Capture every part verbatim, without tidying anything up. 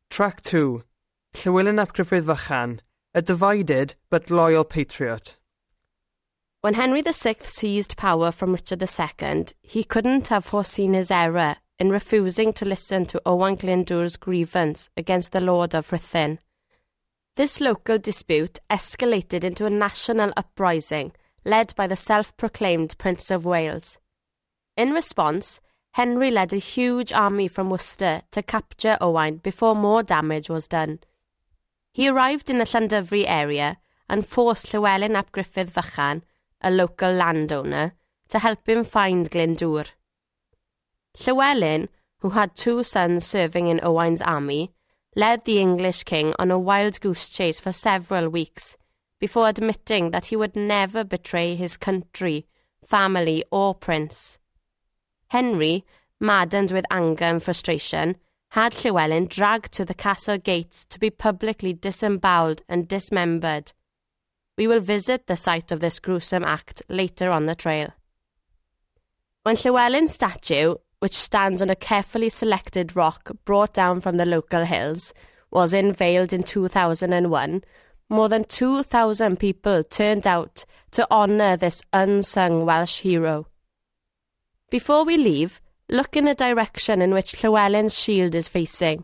Track two. Llywelyn ap Gruffydd Vychan, a divided but loyal patriot. When Henry the Sixth seized power from Richard the Second, he couldn't have foreseen his error in refusing to listen to Owain Glyndwr's grievance against the Lord of Rhuthun. This local dispute escalated into a national uprising led by the self-proclaimed Prince of Wales. In response, Henry led a huge army from Worcester to capture Owain before more damage was done. He arrived in the Llandyfri area and forced Llywelyn ap Gruffydd Vychan, a local landowner, to help him find Glyndwr. Llywelyn, who had two sons serving in Owain's army, led the English king on a wild goose chase for several weeks, before admitting that he would never betray his country, family or prince. Henry, maddened with anger and frustration, had Llywelyn dragged to the castle gates to be publicly disemboweled and dismembered. We will visit the site of this gruesome act later on the trail. When Llywelyn's statue, which stands on a carefully selected rock brought down from the local hills, was unveiled in two thousand one, more than two thousand people turned out to honour this unsung Welsh hero. Before we leave, look in the direction in which Llywelyn's shield is facing.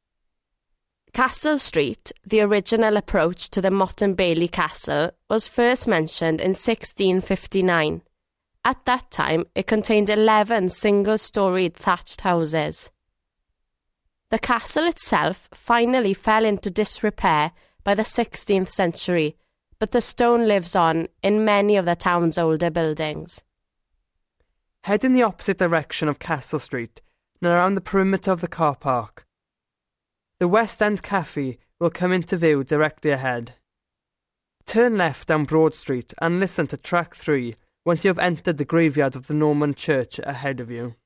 Castle Street, the original approach to the Motte and Bailey Castle, was first mentioned in sixteen fifty-nine. At that time, it contained eleven single-storied thatched houses. The castle itself finally fell into disrepair by the sixteenth century, but the stone lives on in many of the town's older buildings. Head in the opposite direction of Castle Street and around the perimeter of the car park. The West End Cafe will come into view directly ahead. Turn left down Broad Street and listen to track three once you have entered the graveyard of the Norman church ahead of you.